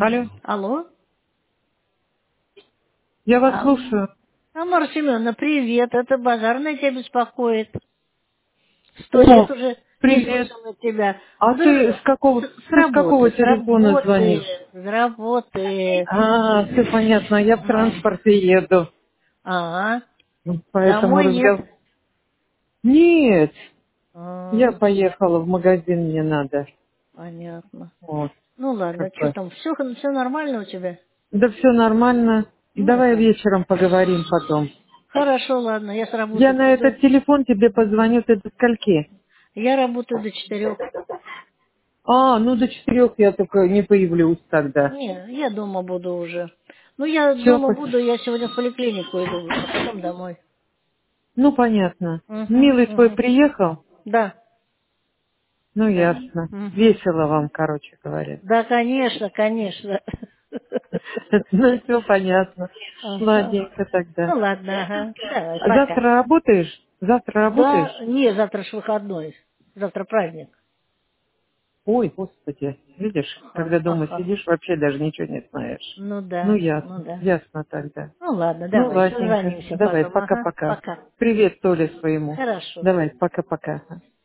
Алло, Алло? я вас Алло. слушаю. Тамара Семеновна, привет. Это базарная тебя беспокоит. 100 лет О, уже не привет. слышала тебя. А Да, ты с с какого работы, с телефона работы, звонишь? с работы. А, все понятно, я в А, транспорте еду. ага. Поэтому Домой нет? разговор... Нет, я А, поехала в магазин, мне надо. понятно. Вот, Ну ладно, как что бы. там, все нормально у тебя? Да все нормально. Ну Давай ладно. вечером поговорим потом. Хорошо, ладно, я с Я работы на приду. этот телефон тебе позвоню, ты до скольки? Я работаю до 4. А, ну до 4 я только не появлюсь тогда. Не, я дома буду уже. Ну, я Все, дома буду, я сегодня в поликлинику иду, а потом домой. ну понятно. Угу, Милый твой угу. приехал? Да, Ну, да. ясно. Угу. Весело вам, короче говоря. Да, конечно, конечно. Ну, все понятно. Ага. Ладненько тогда. Ну ладно, ага. Давай, А пока. завтра работаешь? Завтра Да, работаешь? не, завтра ж выходной. Завтра праздник. Ой, господи, видишь, Ага, когда дома ага. сидишь, вообще даже ничего не знаешь. Ну Ну, да, ну ясно. да. Ясно тогда. Ну ладно, Ну, давай, ладненько. созвонимся Давай, потом. Ага, пока-пока. пока. Привет Толе своему. Хорошо. Давай, пока-пока.